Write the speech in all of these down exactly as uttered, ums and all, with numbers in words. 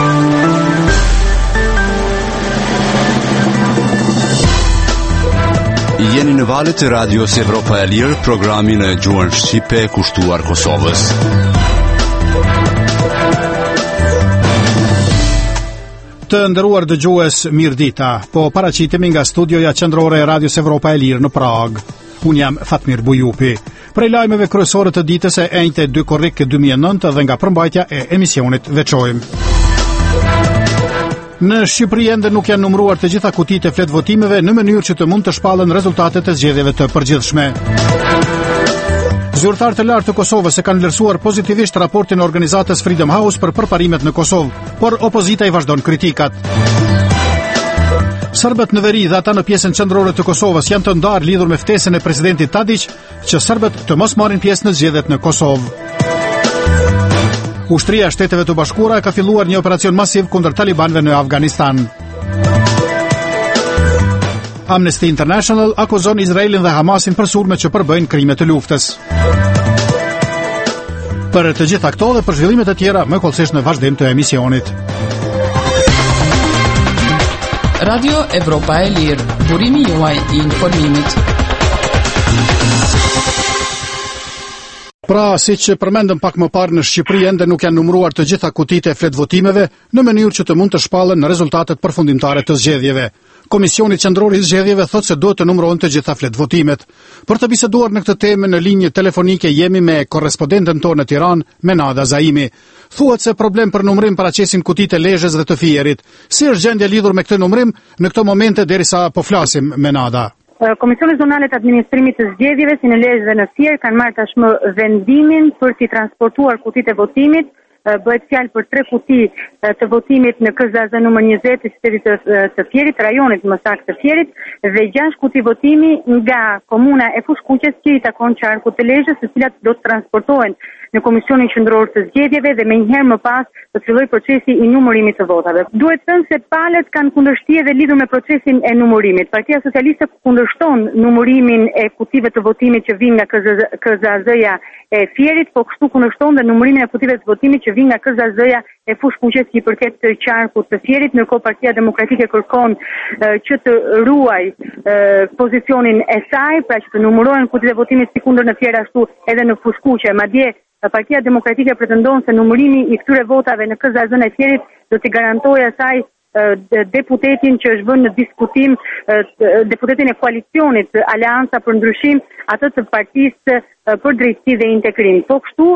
Jeni në valët e Radios Evropa e Lirë, programin e gjuhën shqipe kushtuar Kosovës. Të nderuar dëgjues, mirëdita. Po paraqitemi nga studioja qendrore e Radios Evropa e Lirë në Prag. Unë jam Fatmir Bujupi. Prej lajmeve kryesore të ditës e enjte dy korrik dy mijë e nëntë dhe nga përmbajtja e emisionit veçojmë. Në Shqipëri ende nuk janë numëruar të gjitha kutitë e flet votimeve në mënyrë që të mund të shpallen rezultatet e zgjedhjeve të përgjithshme. Zyrtarët e lartë të Kosovës e kanë vlerësuar pozitivisht raportin e organizatës Freedom House për përparimet në Kosovë, por opozita i vazhdon kritikat. Serbët në veri dhe ata në pjesën qendrore të Kosovës janë të ndarë lidhur me ftesën e presidentit Tadić që serbët të mos marrin pjesë në zgjedhjet në Kosovë. Ushtria e Shteteve të Bashkuara ka filluar një operacion masiv kundër talibanëve në Afganistan. Amnesty International akuzon Izraelin dhe Hamasin për sulme që përbëjnë krime të luftës. Për të gjitha këto dhe për zhvillimet e tjera, më kollësisht në vazhdim të emisionit. Radio Evropa e Lirë, burimi juaj i informimit. Pra, si që përmendëm pak më parë, në Shqipëri ende nuk janë numëruar të gjitha kutitë e flet votimeve në mënyrë që të mund të shpallen në rezultatet përfundimtare të zgjedhjeve. Komisioni qendror i zgjedhjeve thotë se duhet të numërohen të gjitha flet votimet. Për të biseduar në këtë temë në linjë telefonike jemi me korrespondenten tonë në Tiranë, Menada Zaimi. Thuhet se problem për numërim paraqesin kutitë e Lezhës dhe të Fierit. Si është gjendja lidhur me këtë numërim në këto momente derisa po flasim, Menada? Komisioni Zonale të Administrimit të Zgjedhjeve si në Lezhë dhe në Fier kanë marrë tashmë vendimin për t'i transportuar kutitë e votimit. Bëhet fjalë për tre kuti të votimit në K Z Z numër njëzet të qytetit të, të Fierit, rajonit më saktë të Fierit, dhe gjashtë kuti votimi nga komuna e Fushkuqes që i takon qarkut të Lezhës, të cilat do të transportohen në Komisionin Qendror të Zgjedhjeve dhe menjëherë më pas të fillojë procesi i numërimit të votave. Duhet thënë se palët kanë kundërshtie dhe lidhur me procesin e numërimit. Partia Socialiste kundërshton numërimin e kutive të votimit që vijnë nga K Z Z-ja e Fierit, po kështu kundërshton dhe numërimin e kutive të votimit që vijnë nga K Z Z-ja e Fushkuqes që i përket të qarkut të Fierit, ndërkohë Partia Demokratike kërkon uh, që të ruaj uh, pozicionin e saj, pra që të numërohen kutitë e votimit sikundër në Fier ashtu edhe në Fushkuqe. Madje Partia Demokratike pretendon se numërimi i këtyre votave në K Z Z-n e Fierit do t'i garantojë asaj deputetin që është vënë në diskutim, deputetin e koalicionit Aleanca për Ndryshim, atë të Partisë për Drejtësi dhe Integrim. Po kështu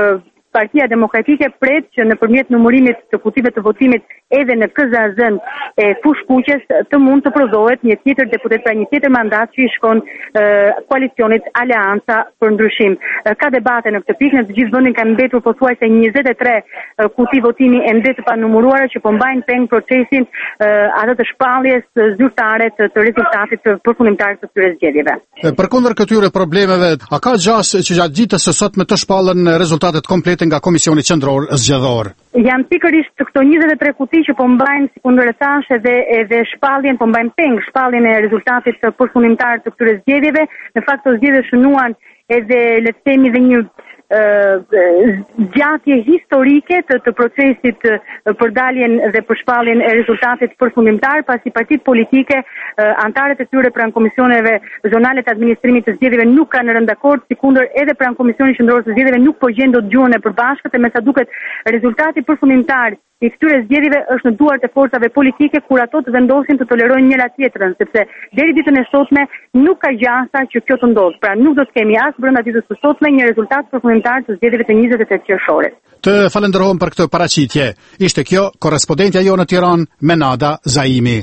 Partia Demokratike pret që nëpërmjet numërimit të kutive të votimit edhe në K Z Z-n e Fushkuqes të mund të prodhohet një tjetër deputet, pra një tjetër mandat që i shkon e, koalicionit Aleanca për Ndryshim. E, ka debate në këtë pikë, në të gjithë vendin kanë mbetur pothuajse njëzet e tre e, kuti votimi ende të panumëruara që po mbajnë peng procesin e, atë të shpalljes zyrtare të, të rezultatit të përfundimtar të këtyre zgjedhjeve. Përkundër këtyre problemeve, a ka gjas që gjatë ditës së sotme të shpallen rezultatet komplete nga Komisioni Qendror Zgjedhor? Janë pikërisht këto njëzet e tre kuti që po mbajnë, sikundër e thash, edhe edhe shpalljen, po mbajnë peng shpalljen e rezultatit të përfundimtar të këtyre zgjedhjeve. Në fakt të zgjedhjet shënuan edhe le të themi dhe një gjatje historike të, të procesit për daljen dhe për shpalljen e rezultatit përfundimtar, pasi partitë politike, antarët e tyre pranë komisioneve zonale të administrimit të zgjedhjeve nuk kanë rënë dakord, sikundër edhe pranë Komisionit Qendror të Zgjedhjeve nuk po gjen dot gjuhën e përbashkët, e me sa duket rezultati përfundimtar i këtyre zgjedhjeve është në duart e forcave politike, kur ato të vendosin të tolerojnë njëra tjetrën, sepse deri ditën e sotme nuk ka gjasa që kjo të ndodhë. Pra nuk do të kemi as brenda ditës së sotme një rezultat përfundimtar të zgjedhjeve të njëzet e tetë qershorit. Të falenderojmë për këtë paraqitje. Ishte kjo korrespondentja jo në Tiranë, Menada Zaimi.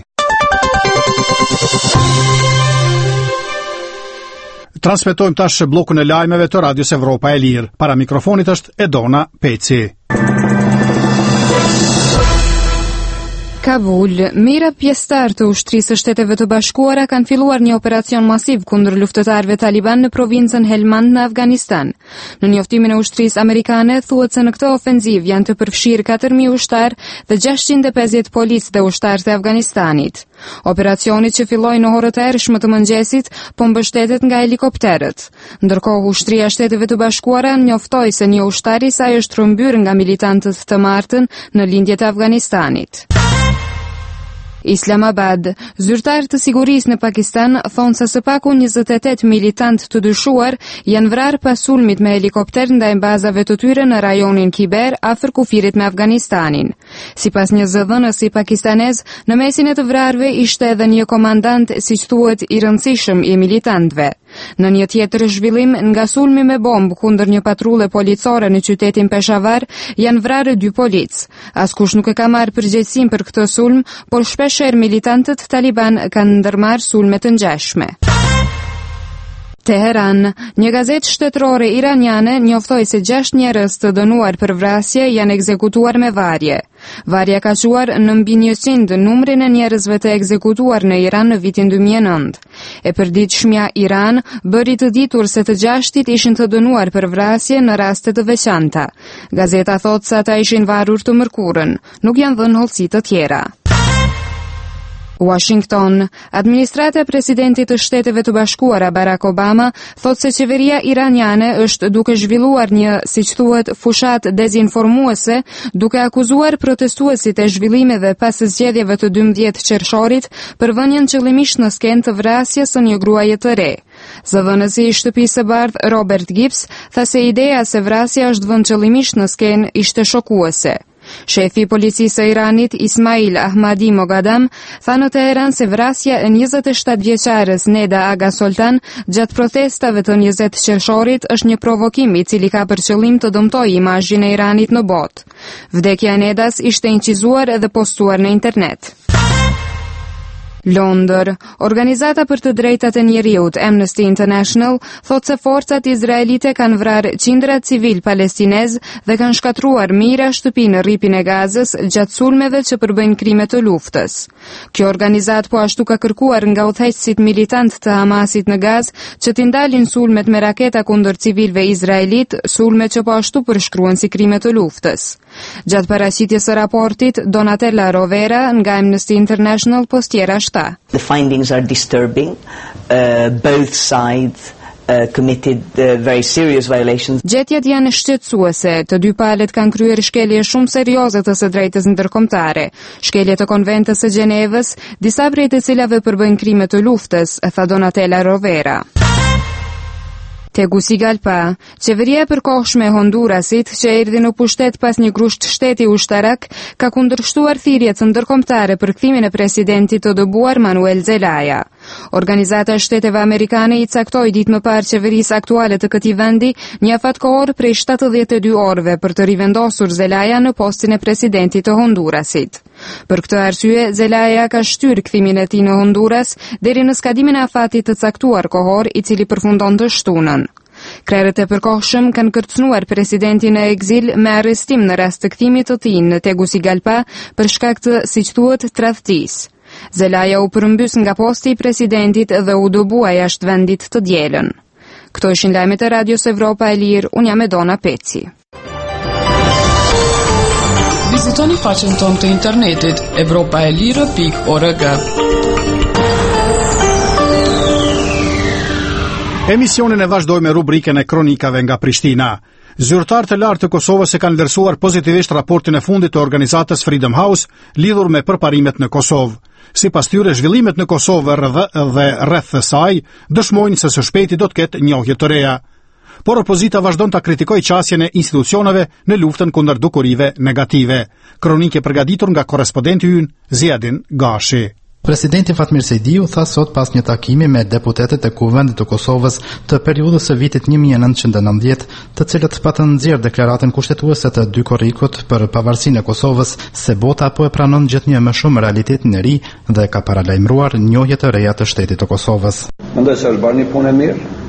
Transmetojmë tash bllokun e lajmeve të Radios Evropa e Lirë. Para mikrofonit është Edona Peci. Kabul, mira pjesëtar të ushtrisë së Shteteve të Bashkuara kanë filluar një operacion masiv kundër luftëtarëve taliban në provincën Helmand në Afganistan. Në njoftimin e ushtrisë amerikane thuhet se në këtë ofenzivë janë të përfshirë katër mijë ushtarë dhe gjashtëqind e pesëdhjetë policë dhe ushtarë të Afganistanit. Operacioni që filloi në orët e ershme të mëngjesit, po mbështetet nga helikopterët. Ndërkohë, ushtria e Shteteve të Bashkuara njoftoi se një ushtar i saj është rrëmbyer nga militantët të martën në lindjet e Afganistanit. Islamabad, zyrtarë të sigurisë në Pakistan thonë se së paku njëzet e tetë militant të dyshuar janë vrarë pas sulmit me helikopter ndaj bazave të tyre në rajonin Kiber, afër kufirit me Afganistanin. Sipas një zëdhënësi pakistanez, në mesin e të vrarëve ishte edhe një komandant, siç thuhet, i rëndësishëm i militantëve. Në një tjetër zhvillim, nga sulmi me bombë kundër një patrulle policore në qytetin Peshawar, janë vrarë dy policë. Askush nuk e ka marrë përgjegjësinë për këtë sulm, por shpeshherë militantët taliban kanë ndërmarrë sulme të ngjashme. Teheran, një gazetë shtetërore iraniane njoftoi se gjashtë njerëz të dënuar për vrasje janë ekzekutuar me varje. Varja ka quar në mbi njëqind numrin e njerëzve të ekzekutuar në Iran në vitin dy mijë e nëntë. E përditshmja Iran bëri të ditur se të gjashtit ishin të dënuar për vrasje në raste të veçanta. Gazeta thotë se ata ishin varur të mërkurën, nuk janë dhënë hollësi të tjera. Washington, administrata e presidentit të Shteteve të Bashkuara Barack Obama thotë se qeveria iraniane është duke zhvilluar një, siç thuhet, fushat dezinformuese, duke akuzuar protestuesit e zhvillimeve pas zgjedhjeve të dymbëdhjetë qershorit për vënien qëllimisht në skenë të vrasjes së një gruaje të re. Zëvendësi i Shtëpisë së Bardhë Robert Gibbs tha se ideja se vrasja është vënë qëllimisht në skenë ishte shokuese. Shefi i policisë së Iranit, Ismail Ahmadi Mogadam, tha në Teheran se vrasja e njëzet e shtatë vjeçares Neda Aga Soltan gjatë protestave të njëzet qershorit është një provokim i cili ka për qëllim të dëmtojë imazhin e Iranit në botë. Vdekja e Nedas ishte incizuar edhe postuar në internet. Londër, Organizata për të drejtat e njeriut Amnesty International thotë se forcat izraelite kanë vrarë qindra civil palestinez dhe kanë shkatruar mijëra shtëpi në rripin e Gazës gjatë sulmeve që përbëjnë krime të luftës. Kjo organizat po ashtu ka kërkuar nga udhëheqësit militant të Hamasit në Gazë që t'i ndalin sulmet me raketa kundër civilëve izraelit, sulme që po ashtu përshkruhen si krime të luftës. Gjatë paraqitjes së raportit, Donatella Rovera nga Amnesty International postiera shta. The findings are disturbing. Uh, both sides uh, committed uh, very serious violations. Gjetjet janë shqetësuese. Të dy palët kanë kryer shkelje shumë serioze të së drejtës ndërkombëtare, shkelje të Konventës së Gjenevës, disa prej të cilave përbëjnë krime të luftës, tha Donatella Rovera. Tegucigalpa, qeveria e përkohshme e Hondurasit, që erdhi në pushtet pas një grusht shteti ushtarak, ka kundërshtuar thirrjet ndërkombëtare për kthimin e presidentit të dëbuar Manuel Zelaya. Organizata e Shteteve Amerikane i caktoi ditë më parë qeverisë aktuale të këtij vendi një afat kohor prej shtatëdhjetë e dy orëve për të rivendosur Zelaya në postin e presidentit të Hondurasit. Për këtë arsye, Zelaya ka shtyr kthimin e tij në Honduras deri në skadimin e afatit të caktuar kohor, i cili përfundon të shtunën. Krerët e përkohshëm kanë kërcënuar presidentin në ekzil me arrestim në rast të kthimit të tij në Tegucigalpa për shkak të, siç thuhet, tradhtisë. Zelaya u përmbys nga posti i presidentit dhe u dëbua jashtë vendit të dielën. Këto ishin lajmet e Radios Evropa e Lirë, unë jam Edona Peci. Vizitoni faqen tonë të internetit evropaelire pikë org. Emisionin e vazhdoj me rubrikën e kronikave nga Prishtina. Zyrtarë të lartë të Kosovës e kanë vlerësuar pozitivisht raportin e fundit të organizatës Freedom House lidhur me përparimet në Kosovë. Sipas tyre, zhvillimet në Kosovë dhe rreth saj dëshmojnë se së shpejti do të ketë njohje të reja. Por opozita vazhdon ta kritikojë qasjen e institucioneve në luftën kundër dukurive negative. Kronike përgatitur nga korrespondenti ynë Ziadin Gashi. Presidenti Fatmir Sejdiu tha sot pas një takimi me deputetët e Kuvendit të Kosovës të periudhës së vitit një mijë e nëntëqind e nëntëdhjetë, të cilët patën nxjerr deklaratën kushtetuese të dy korrikut për pavarësinë e Kosovës, se bota po e pranon gjithnjë më shumë realitetin e ri dhe ka paralajmëruar njohje të reja të shtetit të Kosovës. Mendoj se është bërë një punë e mirë.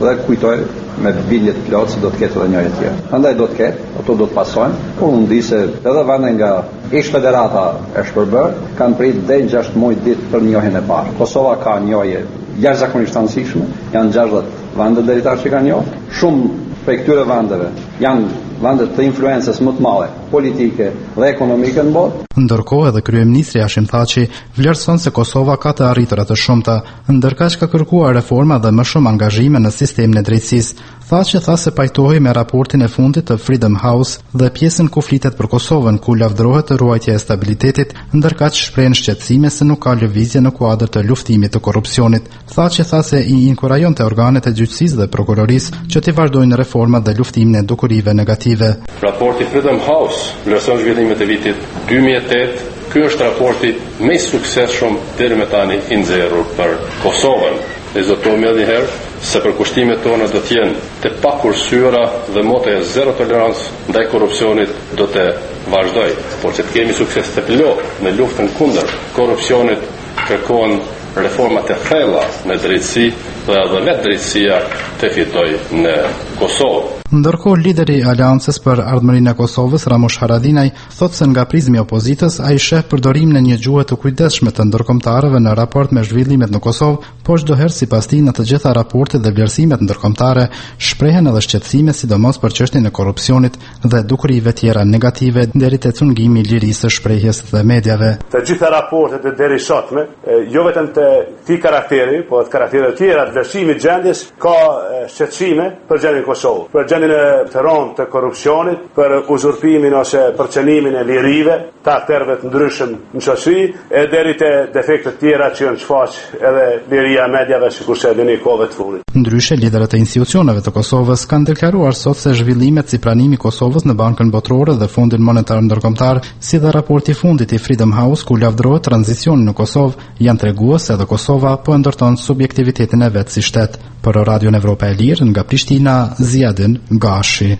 dhe kujtoj me biljet plot se do të ketë edhe njëri tjetër. Prandaj do të ketë, ato do të pasojnë, por unë di se edhe vende nga ish federata e shpërbër kanë prit deri gjashtë muaj ditë për njohjen e parë. Kosova ka njohje jashtëzakonisht të rëndësishme, janë gjashtëdhjetë vende deri tash që kanë njohur. Shumë prej këtyre vendeve janë vende të influencës më të madhe politike dhe ekonomike në botë. Ndërkohë edhe kryeministri Hashim Thaçi vlerëson se Kosova ka të arritura të shumta, ndërkaq ka kërkuar reforma dhe më shumë angazhime në sistemin e drejtësisë. Thaçi tha se pajtohej me raportin e fundit të Freedom House dhe pjesën ku flitet për Kosovën, ku lavdërohet ruajtja e stabilitetit, ndërkaq shprehen shqetësime se nuk ka lëvizje në kuadër të luftimit të korrupsionit. Thaçi tha se i inkurajonte organet e gjyqësisë dhe prokurorisë që të vazhdojnë reformat dhe luftimin e dukurive negative. Raporti Freedom House vlerëson zhvillimet e vitit dy mijë e tetë. Ky është raporti më i suksesshëm deri më tani i nxjerrur për Kosovën. Ne zotojmë edhe herë se përkushtimet tona do të jenë të pakursyera dhe mota e zero tolerancë ndaj korrupsionit do të vazhdoj. Por që të kemi sukses të plot në luftën kundër korrupsionit, kërkohen reforma të thella në drejtësi dhe edhe vetë drejtësia të fitoj në Kosovë. Ndërkohë lideri i Aleancës për Ardhmërinë e Kosovës, Ramush Haradinaj, thotë se nga prizmi i opozitës ai sheh përdorimin e një gjuhë të kujdesshme të ndërkombëtarëve në raport me zhvillimet në Kosovë, por çdoherë sipas tij në të gjitha raportet dhe vlerësimet ndërkombëtare shprehen edhe shqetësime, sidomos për çështjen e korrupsionit dhe dukurive tjera negative deri te cungimi i lirisë së shprehjes dhe mediave. Të gjitha raportet e deri sotme, jo vetëm të këtij karakteri, por të karaktereve të tjera të vlerësimit gjendjes, ka shqetësime për gjendjen e Kosovës, për gjendjen e të rënd të korrupsionit, për uzurpimin ose përcenimin e lirive të akterëve të ndryshëm në shoqëri, e deri te defektet tjera që janë shfaq edhe liria e mediave, sikurse edhe në kohëve të fundit. Ndryshe, liderët e institucioneve të Kosovës kanë deklaruar sot se zhvillimet si pranimi i Kosovës në Bankën Botërore dhe Fondin Monetar Ndërkombëtar, si dhe raporti i fundit i Freedom House ku lavdërohet tranzicionin në Kosovë, janë tregues se edhe Kosova po e ndërton subjektivitetin e vet si shtet. Për Radion Evropa e Lirë nga Prishtina, Ziadin Gashi.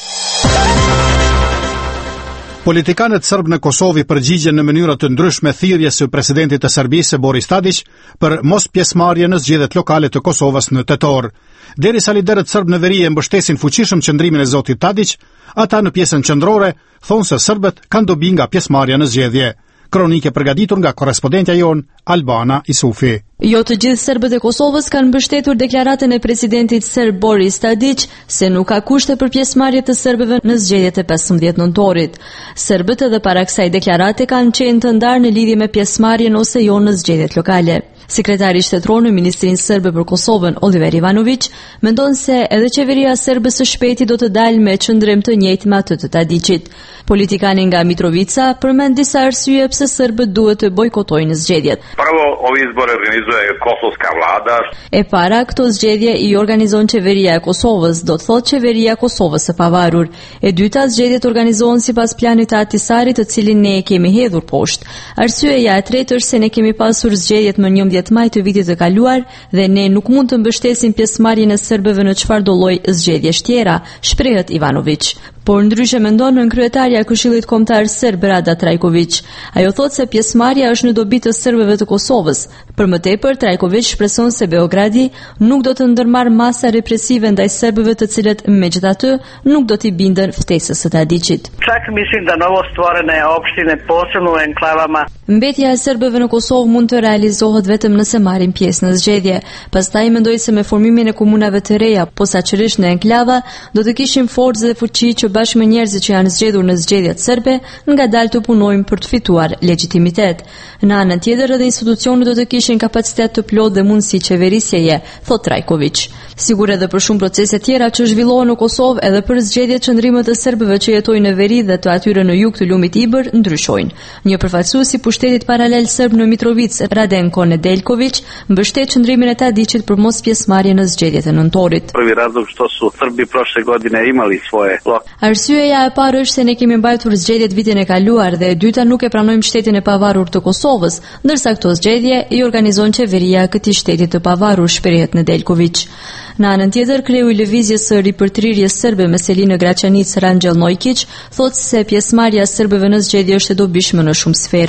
Politikanët serb në Kosovë përgjigjen në mënyra të ndryshme thirrjes së presidentit të Serbisë Boris Tadić për mos pjesëmarrje në zgjedhjet lokale të Kosovës në tetor. Derisa liderët serb në veri e mbështesin fuqishëm qëndrimin e zotit Tadić, ata në pjesën qendrore thonë se serbët kanë dobi nga pjesëmarrja në zgjedhje. Kronike përgatitur nga korrespondentja jon Albana Isufi. Jo të gjithë serbët e Kosovës kanë mbështetur deklaratën e presidentit serb Boris Tadić se nuk ka kushte për pjesëmarrje të serbëve në zgjedhjet e pesëmbëdhjetë nëntorit. Serbët edhe para kësaj deklarate kanë qenë të ndarë në lidhje me pjesëmarrjen ose jo në zgjedhjet lokale. Sekretari shtetëror në Ministrinë Serbe për Kosovën, Oliver Ivanović, mendon se edhe qeveria serbe së shpejti do të dalë me qëndrim të njëjtë me atë të Tadićit. Politikani nga Mitrovica përmend disa arsye pse serbët duhet të bojkotojnë zgjedhjet. Prvo, ovi izbor organizuje kosovska vlada. E para, këto zgjedhje i organizon qeveria e Kosovës, do të thotë qeveria e Kosovës së pavarur. E dyta, zgjedhjet organizohen sipas planit të Ahtisarit, të cilin ne e kemi hedhur poshtë. Arsyeja e tretë është se ne kemi pasur zgjedhjet më njëmbëdhjetë maj të vitit të kaluar dhe ne nuk mund të mbështesim pjesëmarrjen e serbëve në çfarëdo lloj zgjedhjesh tjera, shprehet Ivanović. Por ndryshe mendon nën kryetarja e Këshillit Kombëtar Serb Rada Trajković. Ajo thotë se pjesëmarrja është në dobi të serbëve të Kosovës. Për më tepër, Trajković shpreson se Beogradi nuk do të ndërmarrë masa represive ndaj serbëve të cilët megjithatë nuk do t'i bindën ftesës së Tadićit. Čak mislim da novo stvorene opštine posebno u enklavama. Mbetja e serbëve në Kosovë mund të realizohet vetëm nëse marrin pjesë në zgjedhje. Pastaj mendoi se me formimin e komunave të reja, posaçërisht në enklava, do të kishim forcë dhe fuqi që bashkë me njerëzit që janë zgjedhur në zgjedhjet serbe, ngadalë të punojmë për të fituar legitimitet. Në anën tjetër, edhe institucionet do të kishin kapacitet të plotë dhe mundësi qeverisjeje, thot Trajković. Sigur edhe për shumë procese tjera që zhvillohen në Kosovë, edhe për zgjedhjet qëndrimet e serbëve që jetojnë në veri dhe të atyre në jug të lumit Ibër ndryshojnë. Një përfaqësues i pushtetit paralel serb në Mitrovic, Radenko Nedeljković, mbështet qëndrimin e Tadićit për mos pjesëmarrje në zgjedhjet e nëntorit. Prvi razlog što su Srbi prošle godine imali svoje. Arsyeja e parë është se ne kemi mbajtur zgjedhjet vitin e kaluar dhe e dyta nuk e pranojmë shtetin e pavarur të Kosovës, ndërsa këto zgjedhje i organizon qeveria e këtij shteti të pavarur, shprehet Nedeljković. Në anën tjetër, kreu i lëvizjes së ripërtrirjes serbe me selinë në Graçanic, Rangjel Nojkić, thotë se pjesëmarrja e serbëve në zgjedhje është e dobishme në shumë sfera.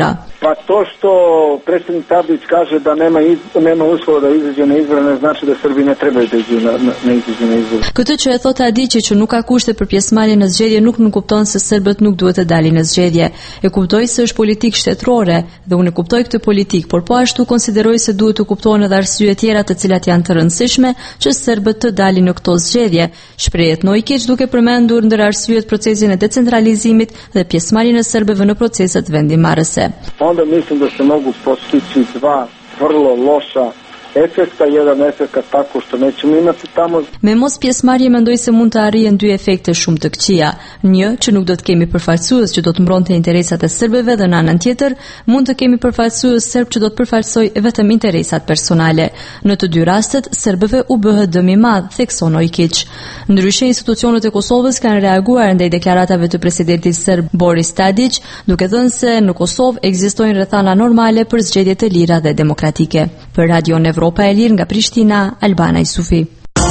Pa to što predsjednik Tadić kaže da nema, iz, nema uslova da izađe na izbore, ne znači da Srbi ne trebaju da izađu na, na, na izađu na izbore. Këtë që e thot Tadiçi që nuk ka kushte për pjesëmarrje në zgjedhje nuk nuk kupton se serbët nuk duhet të dalin në zgjedhje. E kuptoj se është politikë shtetërore dhe unë e kuptoj këtë politikë, por po ashtu konsideroj se duhet të kuptohen edhe arsye tjera të cilat janë të rëndësishme që serbët të dalin në këto zgjedhje. Shprehet Nojkić duke përmendur ndër arsyet procesin e decentralizimit dhe pjesëmarrjen e serbëve në proceset vendimarrëse. Onda mislim da se mogu postići dva vrlo loša efekta, jedan efekt tako što nećemo imati tamo. Me mos pjesëmarrje mendoj se mund të arrihen dy efekte shumë të këqija. Një, që nuk do të kemi përfaqësues që do të mbronte interesat e serbëve dhe në anën tjetër, mund të kemi përfaqësues serb që do të përfaqësojë vetëm interesat personale. Në të dy rastet, serbëve u bëhet dëm i madh, thekson Nojkić. Ndryshe, institucionet e Kosovës kanë reaguar ndaj deklaratave të presidentit serb Boris Tadić, duke thënë se në Kosovë ekzistojnë rrethana normale për zgjedhje të lira dhe demokratike. Për Radio Evropa e Lirë nga Prishtina, Albana Isufi.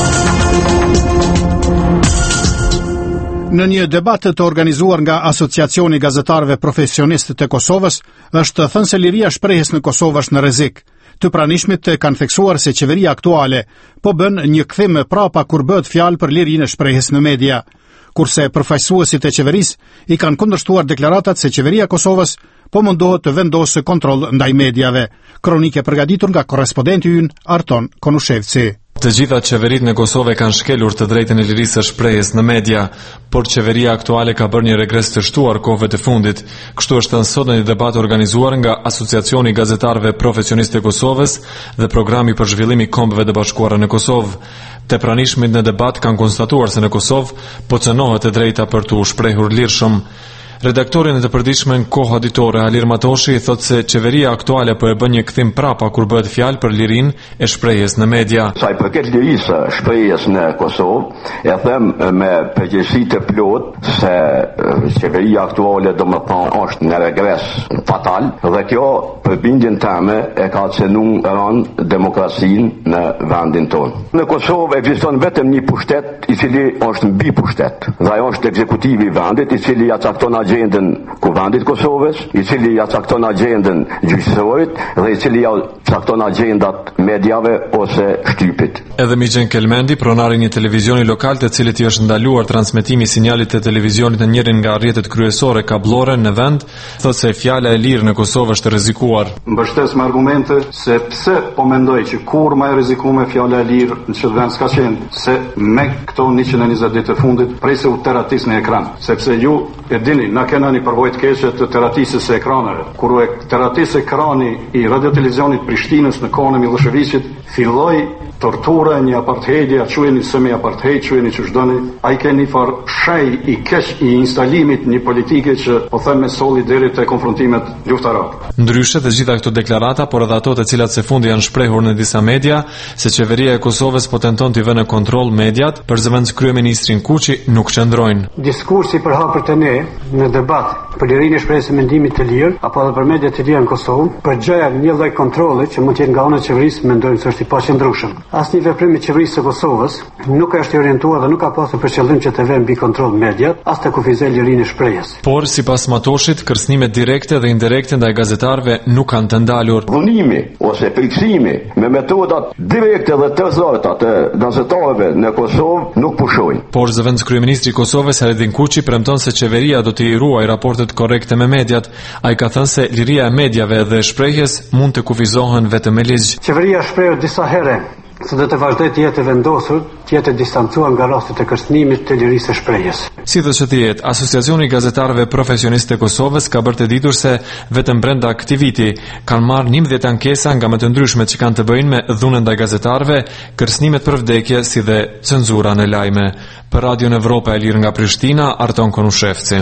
Në një debat të organizuar nga Asociacioni Gazetarëve Profesionistë të Kosovës, është thënë se liria shprehjes në Kosovë është në rrezik. Të pranishmit kanë theksuar se qeveria aktuale po bën një kthim prapa kur bëhet fjalë për lirinë e shprehjes në media, kurse përfaqësuesit e qeverisë i kanë kundërshtuar deklaratat se qeveria e Kosovës po mundohet të vendosë kontroll ndaj mediave. Kronike përgatitur nga korrespondenti ynë Arton Konushevci. Të gjitha qeveritë në Kosovë kanë shkelur të drejtën e lirisë së shprehjes në media, por qeveria aktuale ka bërë një regres të shtuar kohëve të fundit. Kështu është thënë sot në një debat organizuar nga Asociacioni Gazetarëve Profesionistë të Kosovës dhe Programi për Zhvillim i Kombeve të Bashkuara në Kosovë. Të pranishmit në debat kanë konstatuar se në Kosovë po cënohet e drejta për të u shprehur lirshëm. Redaktorin e të përditshme Kohë Ditore Alir Matoshi i thotë se qeveria aktuale po e bën një kthim prapa kur bëhet fjalë për lirinë e shprehjes në media. Sa i përket lirisë së shprehjes në Kosovë, e them me përgjegjësi të plotë se qeveria aktuale domethënë është në regres fatal dhe kjo për bindjen time e ka cënuar rënd demokracinë në vendin tonë. Në Kosovë ekziston vetëm një pushtet i cili është mbi pushtet dhe ajo është ekzekutivi i vendit i cili ja cakton agjendën kuvendit Kosovës, i cili ja cakton agjendën gjyqësorit dhe i cili ja cakton agjendat mediave ose shtypit. Edhe Mixhen Kelmendi, pronari i një televizioni lokal të cilit i është ndaluar transmetimi i sinjalit të televizionit në njërin nga rrjetet kryesore kablore në vend, thotë se fjala e lirë në Kosovë është rrezikuar. Mbështes me argumente se pse po mendoj që kur më e rrezikuar fjala e lirë në çdo vend s'ka qenë se me këto njëqind e njëzet ditë të fundit prej se u teratis në ekran, sepse ju e dini, na kena një përvojt keqe të teratisës e ekraneve. Kur u e teratisë ekrani i radiotelevizionit Prishtinës në kohën e Miloševićit, filloi tortura, një apartheidi, a quheni semi apartheid, quheni që shdoni, a i ke një farë shej i keq i instalimit një politike që po them me soli deri te konfrontimet luftarake. Ndryshe të gjitha këto deklarata, por edhe ato të cilat së fundi janë shprehur në disa media, se qeveria e Kosovës po tenton t'i vënë në kontroll mediat, për zëvendës kryeministrin Kuqi nuk qëndrojnë. Diskursi për hapur të ne në debat për lirinë e shprehjes së mendimit të lirë apo edhe për mediat të lira në Kosovë, përgjoja një lloj kontrolli që mund të jetë nga ana e qeverisë, mendojmë se është i paqëndrueshëm. Asnjë veprim i qeverisë së Kosovës nuk është i orientuar dhe nuk ka pasur për qëllim që të vënë mbi kontroll mediat, as të kufizojë lirinë e shprehjes. Por sipas Matoshit, kërcënimet direkte dhe indirekte ndaj gazetarëve nuk kanë të ndalur. Dhunimi ose friksimi me metodat direkte dhe të zarta të gazetarëve në Kosovë nuk pushojnë. Por zëvendës kryeministri i Kosovës Haredin Kuqi premton se qeveria do të ruajë raportet korrekte me mediat. Ai ka thënë se liria e mediave dhe shprehjes mund të kufizohen vetëm me ligj. Qeveria shpreh disa herë se do të vazhdojë të jetë vendosur, të jetë distancuar nga rastet e kërcënimit të lirisë së shprehjes. Si do të jetë, Asociacioni i Gazetarëve Profesionistë të Kosovës ka bërë të ditur se vetëm brenda këtij viti kanë marrë njëmbëdhjetë ankesa nga më të ndryshmet që kanë të bëjnë me dhunën ndaj gazetarëve, kërcënimet për vdekje si dhe cenzura në lajme. Për Radio Evropa e Lirë nga Prishtina, Arton Konushevci.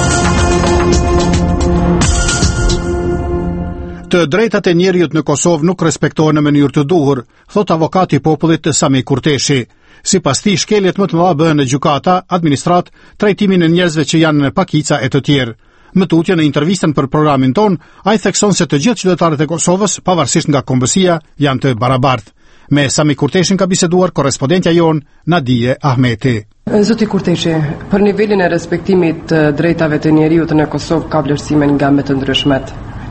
Të drejtat e njerëzit në Kosovë nuk respektohen në mënyrë të duhur, thot avokati i popullit Sami Kurteshi. Sipas tij, shkeljet më të mëdha bëhen në gjykata, administrat, trajtimin e njerëzve që janë në pakica e të tjerë. Më tutje në intervistën për programin ton, ai thekson se të gjithë qytetarët e Kosovës, pavarësisht nga kombësia, janë të barabartë. Me Sami Kurteshin ka biseduar korrespondentja jon Nadije Ahmeti. Zoti Kurteshi, për nivelin e respektimit të drejtave të njerëzit në Kosovë ka vlerësime nga më të ndryshmet.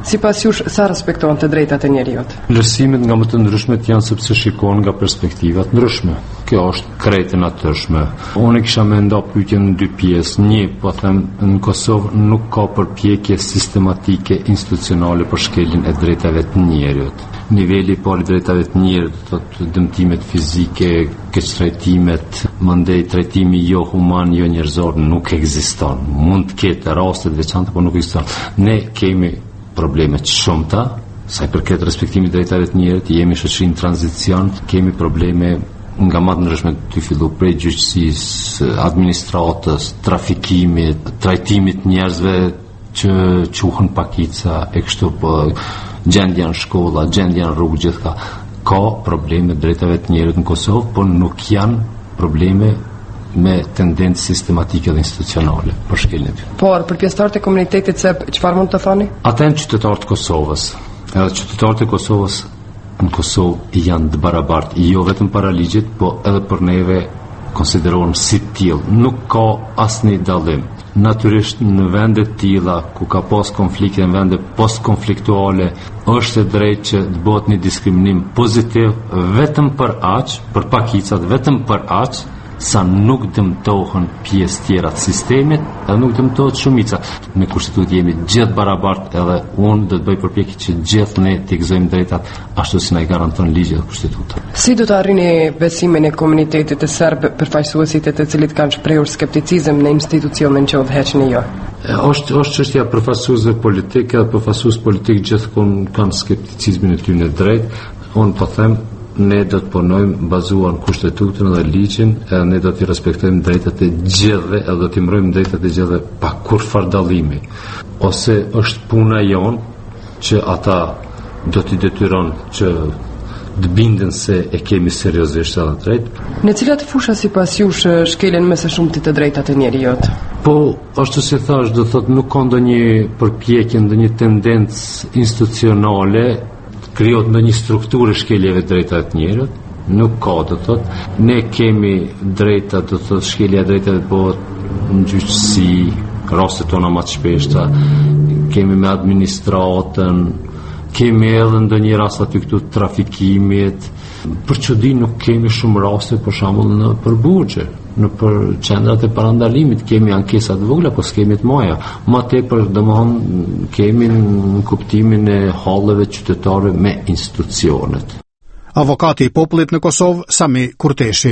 Sipas jush, sa respektohen të drejtat e njerëzit? Vlerësimet nga më të ndryshmet janë sepse shikohen nga perspektiva të ndryshme. Kjo është krejt e natyrshme. Unë kisha menduar pyetjen në dy pjesë. Një, po them, në Kosovë nuk ka përpjekje sistematike institucionale për shkeljen e drejtave të njerëzit. Niveli i parë i drejtave të njerëzit, do të dëmtimet fizike, keqtrajtimet, mandej trajtimi jo human, jo njerëzor nuk ekziston. Mund të ketë raste të veçanta, por nuk ekziston. Ne kemi probleme të shumta, sa i përket respektimit drejtave të njerëzit, jemi shoqëri në tranzicion, kemi probleme nga më të ndryshme të fillu prej gjyqësisë, administratës, trafikimit, trajtimit njerëzve që quhen pakica e kështu, po gjendja në shkolla, gjendja në rrugë, gjithka. Ka probleme drejtave të njerëzit në Kosovë, por nuk janë probleme me tendencë sistematike dhe institucionale për shkeljen e tyre. Por për pjesëtarët e komunitetit sep, çfarë mund të thoni? Ata janë qytetarët e Kosovës. Edhe qytetarët e Kosovës në Kosovë janë të barabartë, jo vetëm para ligjit, po edhe për neve konsiderohen si të tillë. Nuk ka asnjë dallim. Natyrisht në vende të tilla ku ka pas konflikte, në vende post-konfliktuale, është e drejtë që të bëhet një diskriminim pozitiv vetëm për aq, për pakicat, vetëm për aq, sa nuk dëmtohen pjesë tjera të sistemit edhe nuk dëmtohet shumica. Në kushtetutë jemi gjithë barabartë, edhe unë do të bëj përpjekje që gjithë ne të gëzojmë drejtat ashtu si na i garanton ligji dhe kushtetuta. Si do të arrini besimin e komunitetit të serb përfaqësuesit e të cilit kanë shprehur skepticizëm në institucionin që udhëheqni jo? Është është çështja e përfaqësuesve politikë, edhe përfaqësues politik gjithmonë kanë skepticizmin e tyre drejt. Unë po them, ne do të punojmë bazuar në kushtetutën dhe ligjin, edhe ne do të respektojmë drejtat e gjithëve, edhe do të imrojmë drejtat e gjithëve pa kurrë dallimi. Ose është puna jonë që ata do t'i detyron që të binden se e kemi seriozisht edhe drejt. Në cilat fusha sipas jush shkelen më së shumti të drejtat e njerëzit? Po, ashtu si thash, do thotë nuk ka ndonjë përpjekje, ndonjë tendencë institucionale krijohet ndonjë strukturë shkeljeve drejtave të njerëzit, nuk ka, do thotë. Ne kemi drejta, do thotë, shkelja e drejtave bëhet në gjyqësi, rastet tona më të shpeshta, kemi me administratën, kemi edhe ndonjë rast aty këtu të trafikimit. Për çudi nuk kemi shumë raste, për shembull në për burgje, në për qendrat e parandalimit kemi ankesa të vogla, po s'kemi të mëdha. Më tepër domthon kemi në kuptimin e halleve qytetare me institucionet. Avokati i popullit në Kosovë, Sami Kurteshi.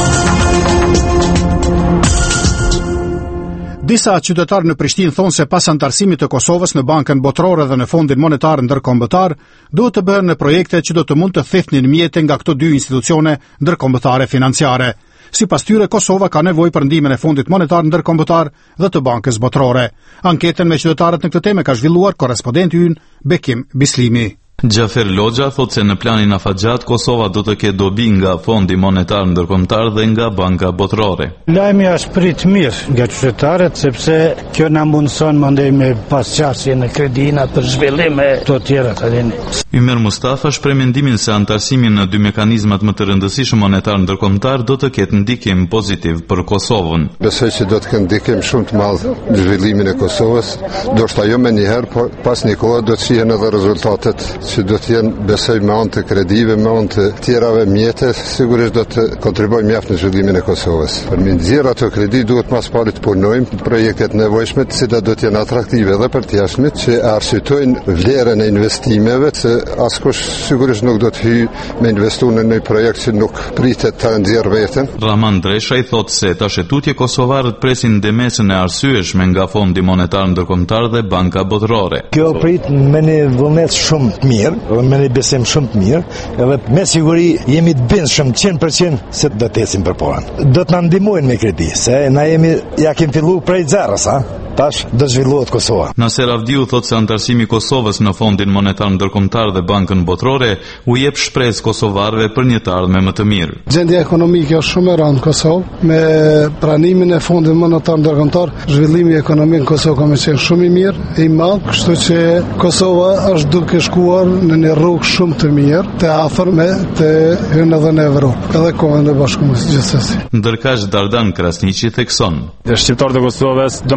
Disa qytetarë në Prishtinë thonë se pas antarësimit të Kosovës në Bankën Botërore dhe në Fondin Monetar Ndërkombëtar, duhet të bëhen në projekte që do të mund të thithnin mjete nga këto dy institucione ndërkombëtare financiare. Sipas tyre, Kosova ka nevojë për ndihmën e Fondit Monetar Ndërkombëtar dhe të Bankës Botërore. Anketën me qytetarët në këtë temë ka zhvilluar korrespondenti ynë Bekim Bislimi. Gjafer Logja thot se në planin afatgjat Kosova do të ketë dobi nga Fondi Monetar Ndërkombëtar dhe nga Banka Botërore. Lajmi është prit mirë nga qytetarët sepse kjo na mundson mandej me pasqasje në kredina për zhvillime të tjera të dini. Ymer Mustafa shpreh mendimin se antarësimi në dy mekanizmat më të rëndësishëm monetar ndërkombëtar do të ketë ndikim pozitiv për Kosovën. Besoj se do të ketë ndikim shumë të madh në zhvillimin e Kosovës, ndoshta jo më një herë, por pas një kohe do të shihen edhe rezultatet që do të jenë, besoj, me anë të kredive, me anë të tjerave mjete, sigurisht do të kontribuojnë mjaft në zhvillimin e Kosovës. Për mi nxjerr ato kredi duhet mas pari të punojmë projektet nevojshme, të cilat do të jenë atraktive edhe për të jashtëmit, që arsytojnë vlerën e investimeve, se askush sigurisht nuk do të hyjë me investu në një projekt që nuk pritet ta nxjerrë veten. Rahman Dresha i thotë se tashetutje kosovarët presin ndemesën e arsyeshme nga Fondi Monetar Ndërkombëtar dhe Banka Botërore. Kjo prit me një vullnet shumë të mirë, dhe me një besim shumë të mirë, edhe me siguri jemi të bindshëm njëqind përqind se do të ecim përpara. Do të na ndihmojnë me kredi, se na jemi ja kemi filluar prej zerës, a? Tash do zhvillohet Kosova. Naser Avdiu thotë se antarësimi i Kosovës në Fondin Monetar Ndërkombëtar dhe Bankën Botërore u jep shpresë kosovarëve për një të ardhme më të mirë. Gjendja ekonomike është shumë e rëndë në Kosovë, me pranimin e Fondit Monetar Ndërkombëtar, zhvillimi ekonomik në Kosovë ka qenë shumë i mirë, i madh, kështu që Kosova është duke shkuar në një rrugë shumë të mirë, të afërme të hyrë edhe në Evropë, edhe kohën e bashkuar gjithsesi. Ndërkaq Dardan Krasniqi thekson. Shqiptarët e Kosovës domosdoshmërisht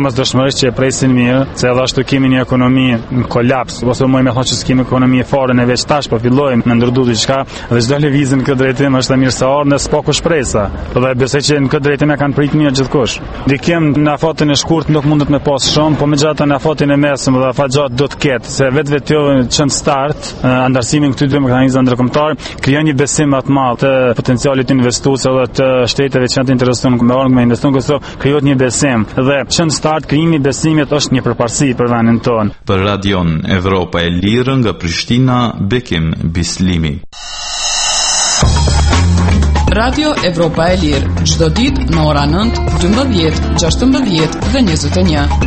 normalisht që e presin mirë, se edhe ashtu kemi një ekonomi në kolaps, ose më me thonë që s'kemi ekonomi e fare në veç tash, po fillojmë me ndërdu diçka dhe çdo lëvizje në këtë drejtim është e mirësear në s'po ku shpresa. Dhe besoj që në këtë drejtim e kanë prit mirë gjithkush. Ndikim në afatin e shkurt nuk mundet me pas shumë, po megjithatë në afatin e mesëm dhe afat gjatë do të ketë, se vetvetë çon start, andarësimin këtyre dy mekanizmave ndërkombëtar krijon një besim më të madh të potencialit investues edhe të shteteve që janë të interesuar me org me investon në Kosovë, krijohet një besim dhe çon start krijimi i besimit është një përparësi për vendin tonë. Për Radion Evropa e Lirë nga Prishtina, Bekim Bislimi. Radio Evropa e Lirë, çdo ditë në ora nëntë, dymbëdhjetë, gjashtëmbëdhjetë dhe njëzet e një.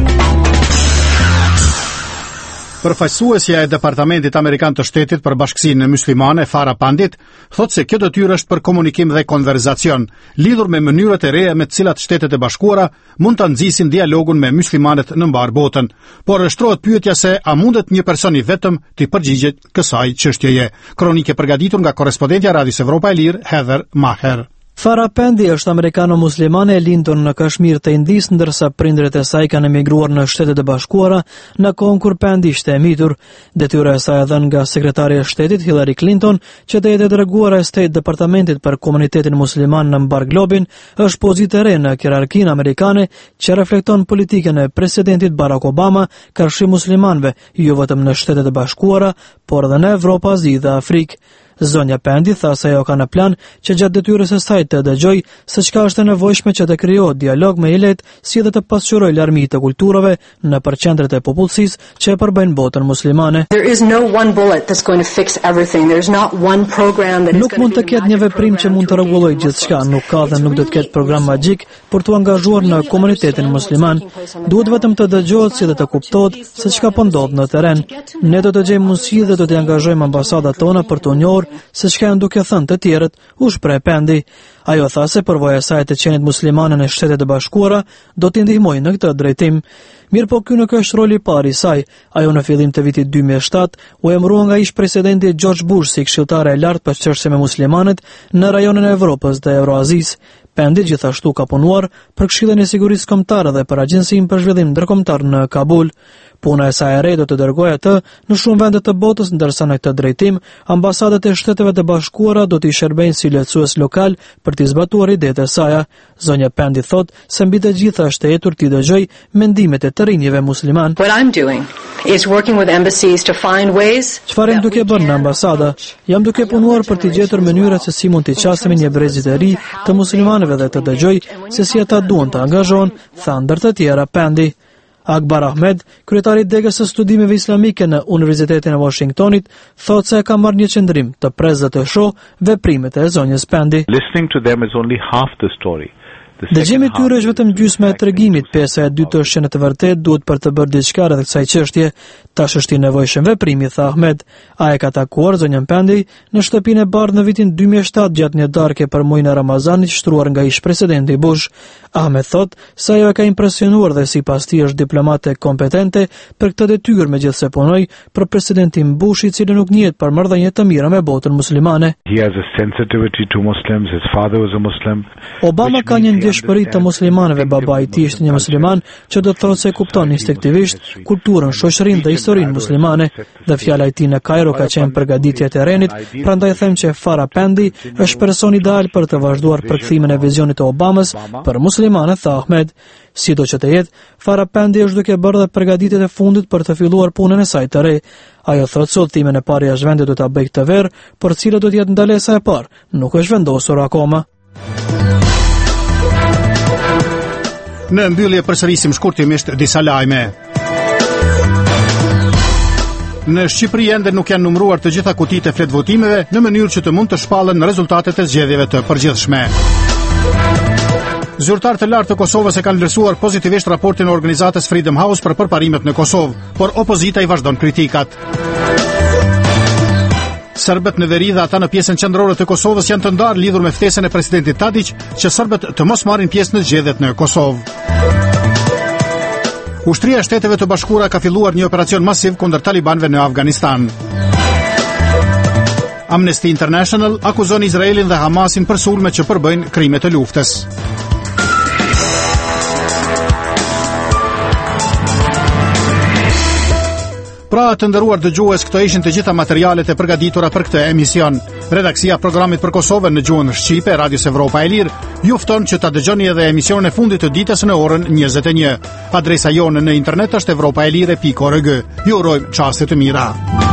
Përfaqësuesja e Departamentit Amerikan të Shtetit për Bashkësinë Muslimane, Farah Pandit, thotë se kjo detyrë është për komunikim dhe konverzacion, lidhur me mënyrat e reja me të cilat Shtetet e Bashkuara mund ta nxisin dialogun me muslimanët në mbar botën. Por rështrohet pyetja se a mundet një person i vetëm të përgjigjet kësaj çështjeje. Kronikë e përgatitur nga korrespondentja e Radios Evropa e Lirë, Heather Maher. Farah Pandi është amerikano-muslimane e lindur në Kashmir të Indis, ndërsa prindërit e saj kanë emigruar në Shtetet e Bashkuara në kohën kur Pandi ishte e mitur. Detyra e saj e dhënë nga sekretarja e Shtetit Hillary Clinton, që të jetë dërguara e State Departamentit për komunitetin musliman në mbar globin, është pozitë e re në hierarkinë amerikane që reflekton politikën e presidentit Barack Obama kundër muslimanëve, jo vetëm në Shtetet e Bashkuara, por edhe në Evropë, Azi dhe Afrikë. Zonja Pandi tha se ajo ka në plan që gjatë detyrës së saj të dëgjoj se çka është e nevojshme që të krijohet dialog me i lehtë, si dhe të pasqyroj larmitë të kulturave në përqendret e popullsisë që e përbëjnë botën muslimane. Nuk mund të ketë një veprim që mund të rregullojë gjithçka, nuk ka dhe nuk do të ketë program magjik për t'u angazhuar në komunitetin musliman. Duhet vetëm të dëgjohet si dhe të kuptohet se çka po ndodh në terren. Ne do të gjejmë mundësi dhe do të angazhojmë ambasadat tona për të njohur se çka janë duke thënë të tjerët, u shpreh Pandi. Ajo tha se përvoja e saj të qenit muslimane në Shtetet e Bashkuara do t'i ndihmojë në këtë drejtim. Mirë po ky nuk është roli i parë i saj. Ajo në fillim të vitit dy mijë e shtatë u emërua nga ish presidenti George Bush si këshilltare e lartë për çështje me muslimanët në rajonin e Evropës dhe Euroazisë. Pandi gjithashtu ka punuar për Këshillin e Sigurisë Kombëtare dhe për Agjencinë për Zhvillim Ndërkombëtar në Kabul. Puna e saj e re do të dërgojë atë në shumë vende të botës, ndërsa në këtë drejtim ambasadat e Shteteve të Bashkuara do t'i shërbejnë si lehtësues lokal për t'i zbatuar idetë e saj. Zonja Pandi thotë se mbi të gjitha është e hetur t'i dëgjoj mendimet e të rinjve musliman. Çfarë jam duke bërë në ambasada? Jam duke punuar për t'i gjetur mënyra se si mund t'i qasemi një brezit e ri të muslimanëve dhe të dëgjoj se si ata duan të angazhohen, tha ndër të tjera Pandi. Akbar Ahmed, kryetari i degës së studimeve islamike në Universitetin e Washingtonit, thotë se ka marrë një qendrim të prezë dhe të shohë veprimet e zonjës Pandi. Listening to them is only half the story. Dëgjimi i tyre është vetëm gjysma e tregimit, pjesa e dytë është që në të vërtetë duhet për të bërë diçka rreth kësaj çështje. Tash është i nevojshëm veprimi, tha Ahmed. Ai ka takuar zonjën Pandi në shtëpinë e bardhë në vitin dy mijë e shtatë gjatë një darke për muajin e Ramazanit shtruar nga ish presidenti Bush. Ahmed thotë se ajo e ka impresionuar dhe sipas tij është diplomate kompetente për këtë detyrë, megjithëse punoi për presidentin Bush, i cili nuk njihet për marrëdhënie të mira me botën muslimane. He has a sensitivity to Muslims. His father was a Muslim. Obama ka një ndjeshmëri të muslimanëve, babai i tij ishte një musliman, që do të thotë se kupton instinktivisht kulturën, shoqërinë dhe historinë muslimane, dhe fjala e tij në Kairo ka qenë përgatitje e terrenit, prandaj them që Farah Pandi është person ideal për të vazhduar përkthimin e vizionit të Obamës për muslimanët, tha Ahmed. Sido që të jetë, Farah Pandi është duke bërë dhe përgatitjet e fundit për të filluar punën e saj të re. Ajo thotë se udhëtimin e parë jashtë vendit do ta bëjë këtë verë, por cila do të jetë ndalesa e parë, nuk është vendosur akoma. Në mbyllje përsërisim shkurtimisht disa lajme. Në Shqipëri ende nuk janë numëruar të gjitha kutitë e fletvotimeve në mënyrë që të mund të shpallen rezultatet e zgjedhjeve të përgjithshme. Zyrtarë të lartë të Kosovës e kanë vlerësuar pozitivisht raportin e organizatës Freedom House për përparimet në Kosovë, por opozita i vazhdon kritikat. Serbët në veri dhe ata në pjesën qendrore të Kosovës janë të ndarë lidhur me ftesën e presidentit Tadić që serbët të mos marrin pjesë në zgjedhjet në Kosovë. Ushtria e Shteteve të Bashkuara ka filluar një operacion masiv kundër talibanëve në Afganistan. Amnesty International akuzon Izraelin dhe Hamasin për sulme që përbëjnë krime të luftës. Pra të nderuar dëgjues, këto ishin të gjitha materialet e përgatitura për këtë emision. Redaksia e programit për Kosovën në gjuhën shqipe, Radios Evropa e Lirë, ju fton që ta dëgjoni edhe emisionin e fundit të ditës në orën njëzet e një. Adresa jonë në internet është evropaelire pikë org. Ju urojmë çaste të mira.